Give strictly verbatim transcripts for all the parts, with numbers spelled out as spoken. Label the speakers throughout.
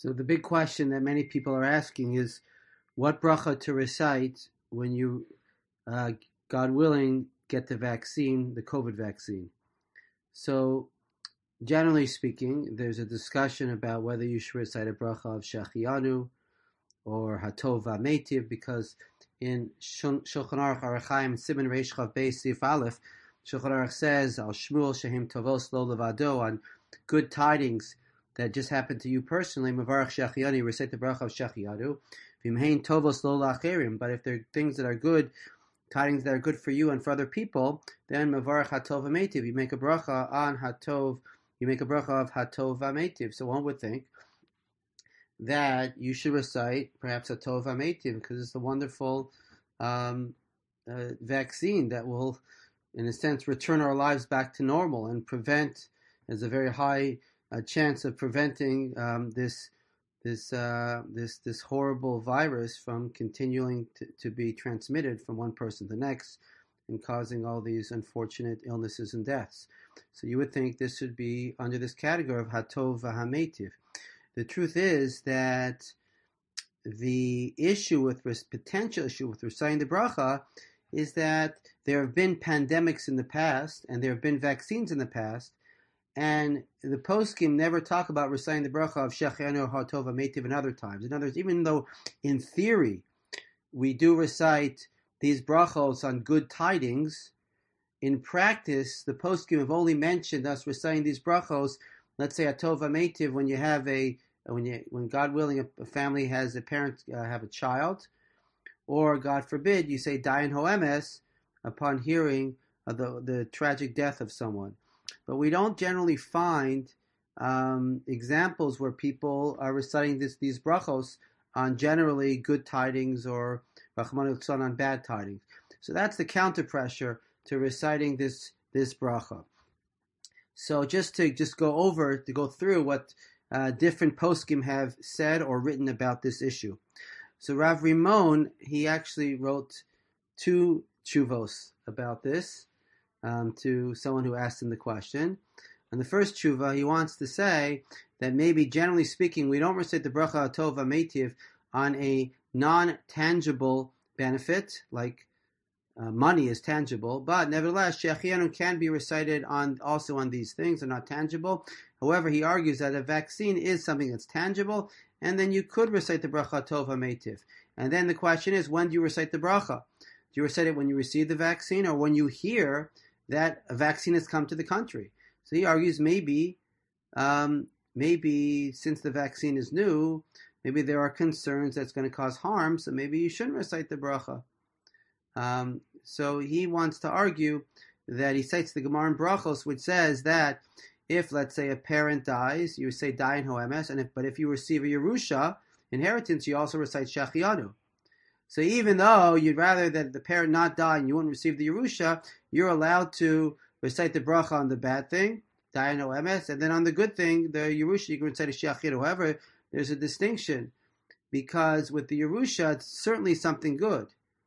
Speaker 1: So the big question that many people are asking is what bracha to recite when you, uh, God willing, get the vaccine, the COVID vaccine. So generally speaking, there's a discussion about whether you should recite a bracha of Shechianu or Hatov V'Meitiv, because in Shulchan Aruch Orach Chaim Siman Reish Chav Beis Sif Aleph, Shulchan Aruch says Al Shmuel Shehim Tovos Lo Levado, on good tidings that just happened to you personally. Mevarach Shechianu, recite the bracha of Shechianu. V'imhein Tovos Lo Lacherim, but if there are things that are good, tidings that are good for you and for other people, then Mevarach Hatov V'Meitiv, you make a bracha on Hatov. You make a bracha of Hatov V'Meitiv. So one would think that you should recite perhaps Hatov V'Meitiv because it's a wonderful um, uh, vaccine that will, in a sense, return our lives back to normal and prevent. There's a very high uh, chance of preventing um, this this uh, this this horrible virus from continuing to, to be transmitted from one person to the next and causing all these unfortunate illnesses and deaths. So you would think this should be under this category of Hatov V'Meitiv. The truth is that the issue with potential issue with reciting the bracha is that there have been pandemics in the past and there have been vaccines in the past, and the poskim never talk about reciting the bracha of Shechianu or Hatov V'Meitiv in other times. In other words, even though in theory we do recite these brachos on good tidings, in practice the poskim have only mentioned us reciting these brachos. Let's say Hatov V'Meitiv when you have a when you when God willing a, a family has a parent uh, have a child, or God forbid you say Dayan Hoemes upon hearing of the the tragic death of someone. But we don't generally find um, examples where people are reciting this these brachos on generally good tidings or Rachmana litzlan on bad tidings. So that's the counter pressure to reciting this this bracha. So just to just go over, to go through what uh, different poskim have said or written about this issue. So Rav Rimon, he actually wrote two tshuvos about this um, to someone who asked him the question. And the first tshuva, he wants to say that maybe generally speaking, we don't recite the bracha Hatov V'Meitiv on a non-tangible benefit, like Uh, money is tangible, but nevertheless, Shechianu can be recited on also on these things. They're not tangible. However, he argues that a vaccine is something that's tangible, and then you could recite the bracha Hatov V'Meitiv. And then the question is, when do you recite the bracha? Do you recite it when you receive the vaccine, or when you hear that a vaccine has come to the country? So he argues maybe, um, maybe since the vaccine is new, maybe there are concerns that's going to cause harm, so maybe you shouldn't recite the bracha. Um, so he wants to argue that he cites the Gemara in Brachos, which says that if, let's say, a parent dies, you say Dayan Hoemes, and if, but if you receive a Yerusha, inheritance, you also recite Shechianu. So even though you'd rather that the parent not die and you wouldn't receive the Yerusha, you're allowed to recite the bracha on the bad thing, Dayan Hoemes, and then on the good thing, the Yerusha, you can recite a Shechianu. However, there's a distinction, because with the Yerusha, it's certainly something good,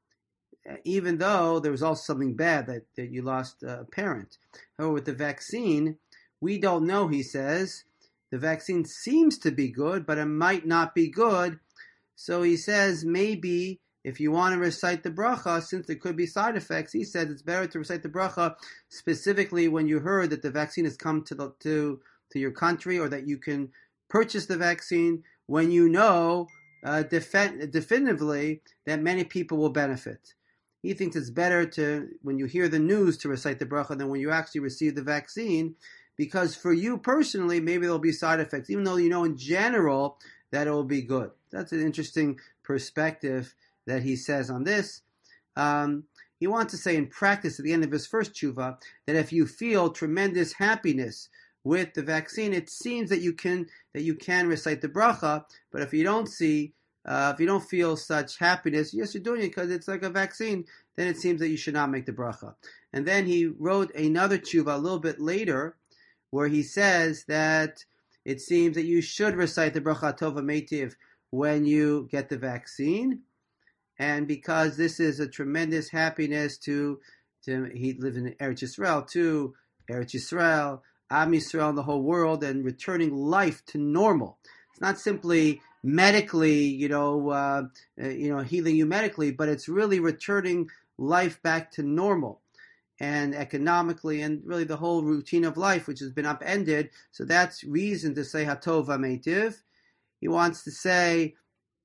Speaker 1: even though there was also something bad that, that you lost a parent. However, with the vaccine, we don't know, he says. The vaccine seems to be good, but it might not be good. So he says maybe if you want to recite the bracha, since there could be side effects, he says it's better to recite the bracha specifically when you heard that the vaccine has come to the, to to your country, or that you can purchase the vaccine when you know uh, defen- definitively that many people will benefit. He thinks it's better to, when you hear the news, to recite the bracha than when you actually receive the vaccine, because for you personally, maybe there'll be side effects, even though you know in general that it will be good. That's an interesting perspective that he says on this. Um, he wants to say in practice at the end of his first tshuva that if you feel tremendous happiness with the vaccine, it seems that you can that you can recite the bracha, but if you don't see Uh, if you don't feel such happiness, yes, you're doing it because it's like a vaccine, then it seems that you should not make the bracha. And then he wrote another tshuva a little bit later, where he says that it seems that you should recite the bracha Hatov V'Meitiv when you get the vaccine, and because this is a tremendous happiness to, to he lived in Eretz Yisrael, to Eretz Yisrael, Am Yisrael, and the whole world, and returning life to normal. it's not simply medically, you know, uh, you know, healing you medically, but it's really returning life back to normal and economically, and really the whole routine of life, which has been upended. So that's reason to say Hatov V'Meitiv. He wants to say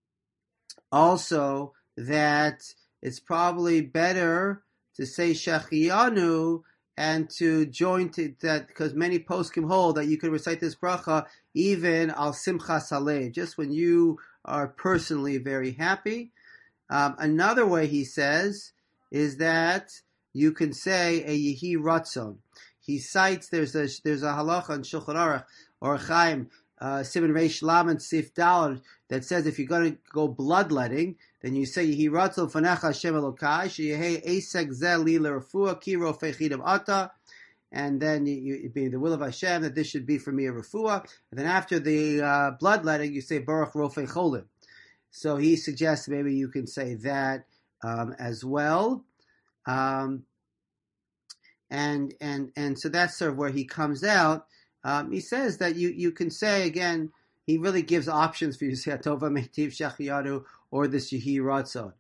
Speaker 1: also that it's probably better to say Shechianu and to join to that, because many poskim hold that you can recite this bracha even al Simchas Halev, just when you are personally very happy. Um, another way, he says, is that you can say a Yehi Ratzon. He cites, there's a there's a halacha in Shulchan Aruch or Chaim, uh, Simon Reish Lamed Sif Daled, that says if you're going to go bloodletting, then you say Yehi Ratzon Fanecha Hashem Elokai Sheyehei Esek Zeh Li L'Refua Ki Rofei Chidam Ata, and then you, you be the will of Hashem that this should be for me a refuah. And then after the uh, bloodletting, you say Baruch Rofei Cholim. So he suggests maybe you can say that um, as well. Um, and and and so that's sort of where he comes out. Um, he says that you, you can say, again, he really gives options for you to say Hatov V'Meitiv Shechianu or this Yehi Ratzon.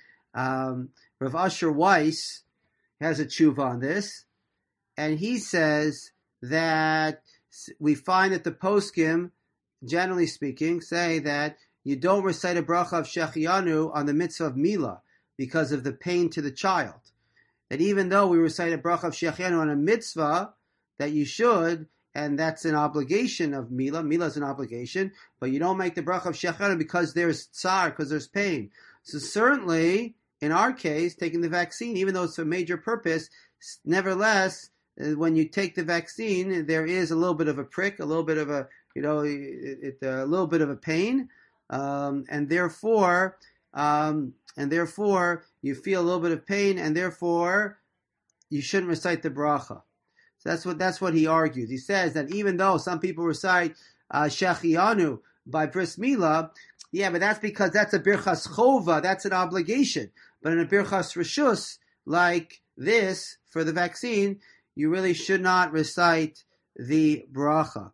Speaker 1: Um, Rav Asher Weiss has a tshuva on this, and he says that we find that the poskim, generally speaking, say that you don't recite a bracha of Shechianu on the mitzvah of Milah because of the pain to the child. That even though we recite a bracha of Shechianu on a mitzvah, that you should, and that's an obligation of Milah. Milah is an obligation, but you don't make the bracha of Shechianu because there's tsar, because there's pain. So certainly, in our case, taking the vaccine, even though it's a major purpose, nevertheless, when you take the vaccine, there is a little bit of a prick, a little bit of a, you know, it, it, a little bit of a pain, um, and therefore, um, and therefore, you feel a little bit of pain, and therefore, you shouldn't recite the bracha. So that's what that's what he argues. He says that even though some people recite uh, Shechianu by Bris Milah, yeah, but that's because that's a Birchas Chova, that's an obligation. But in a Birchas Rishus, like this, for the vaccine, you really should not recite the bracha.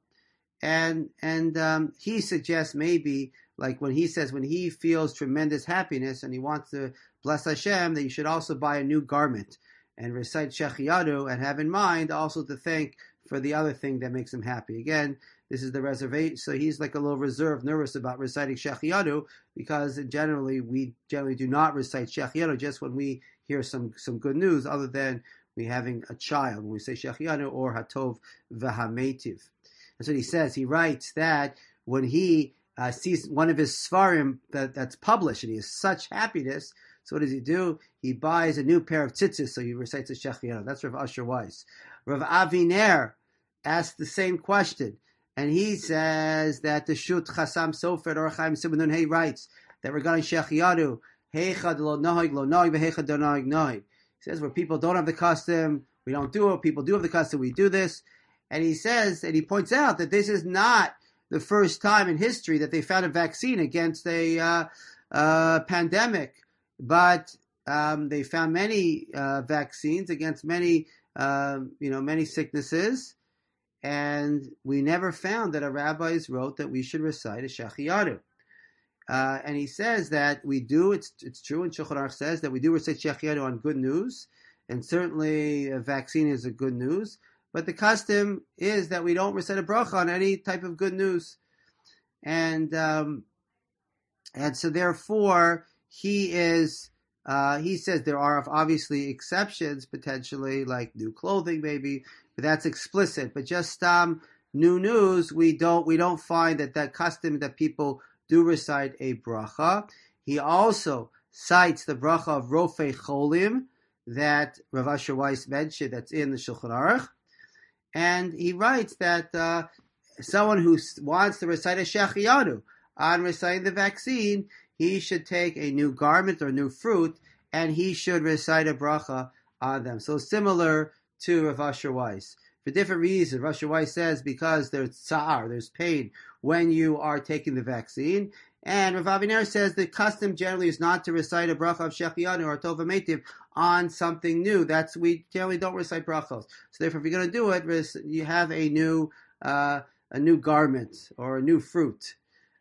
Speaker 1: And and um, he suggests maybe, like when he says when he feels tremendous happiness and he wants to bless Hashem, that you should also buy a new garment and recite Shechianu and have in mind also to thank for the other thing that makes him happy. Again, this is the reservation. So he's like a little reserved, nervous about reciting Shechianu because generally we generally do not recite Shechianu just when we hear some, some good news other than we having a child when we say Shechianu or Hatov V'Hameitiv. That's what he says. He writes that when he uh, sees one of his Sfarim that, that's published and he has such happiness, so what does he do? He buys a new pair of tzitzis, so he recites the Shechianu. That's Rav Asher Weiss. Rav Aviner asked the same question, and he says that the Shut Chasam Sofer or Chaim Simonun Hey writes that regarding Shechianu, Heichad lo nohig lo nohig v'heichad do nohig nohig. He says where people don't have the custom, we don't do it. People do have the custom, we do this. And he says, and he points out that this is not the first time in history that they found a vaccine against a uh, uh, pandemic. But um, they found many uh, vaccines against many, uh, you know, many sicknesses, and we never found that a rabbis wrote that we should recite a Shechianu. Uh, and he says that we do. It's it's true, and Shulchan Aruch says that we do recite Shechianu on good news, and certainly a vaccine is a good news. But the custom is that we don't recite a bracha on any type of good news, and um, and so therefore. He is, uh, he says there are obviously exceptions potentially, like new clothing maybe, but that's explicit. But just um, new news, we don't we don't find that that custom that people do recite a bracha. He also cites the bracha of Rofei Cholim that Rav Asher Weiss mentioned that's in the Shulchan Aruch. And he writes that uh, someone who wants to recite a Shechianu on reciting the vaccine, he should take a new garment or new fruit, and he should recite a bracha on them. So similar to Rav Asher Weiss. For different reasons, Rav Asher Weiss says because there's tsar, there's pain when you are taking the vaccine. And Rav Aviner says the custom generally is not to recite a bracha of Shechianu or Hatov V'Meitiv on something new. That's, we generally don't recite brachos. So therefore, if you're going to do it, you have a new, uh, a new garment or a new fruit.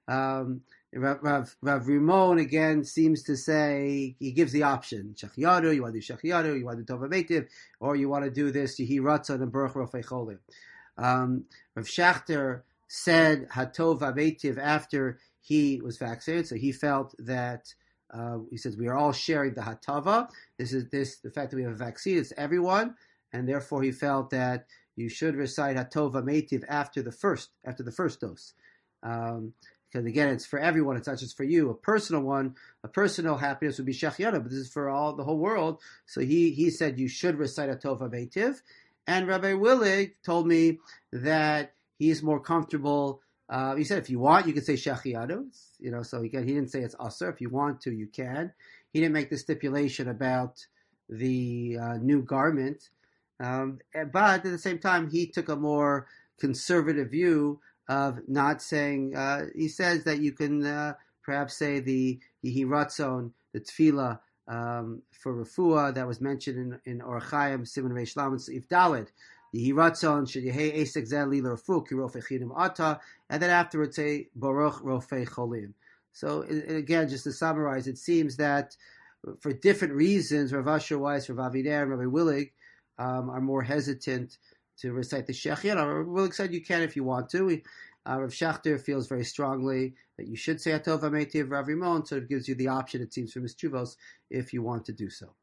Speaker 1: Um, Rav, Rav, Rav Rimon again seems to say, he gives the option, Shechiadu, you want to do Shechiadu, you want to do Tova Meitiv, or you want to do this, Yehi Ratzon and Baruch Rofei Cholim. Um, Rav Schachter said Hatova Meitiv after he was vaccinated, so he felt that, uh, he says, we are all sharing the Hatava. This is this the fact that we have a vaccine, it's everyone, and therefore he felt that you should recite Hatova Meitiv after the first, after the first dose. Um, Because again, it's for everyone. It's not just for you. A personal one, a personal happiness would be Shechianu, but this is for all the whole world. So he he said you should recite a Tova Meitiv, and Rabbi Willig told me that he's more comfortable. Uh, he said if you want, you can say Shechianu. You know, so again, he didn't say it's Asur. If you want to, you can. He didn't make the stipulation about the uh, new garment, um, but at the same time, he took a more conservative view of not saying, uh, he says that you can uh, perhaps say the Yehi Ratzon, the Tefillah um, for Refuah that was mentioned in, in Orach Chaim, Simon Reish Lamed, Seif Daled, Yehi Ratzon, Shel Yehei Esek Zeh Li L'Refuah, Ki Rofei Chinim Ata, and then afterwards say, Baruch Rofei Cholim. So again, just to summarize, it seems that for different reasons, Rav Asher Weiss, Rav Aviner, and Rabbi Willig um, are more hesitant to recite the Shechianu. Rav Willig said you can if you want to. Uh, Rav Schachter feels very strongly that you should say Hatova Meitiv. Rav Rimon sort of gives you the option, it seems, from his Chuvos, if you want to do so.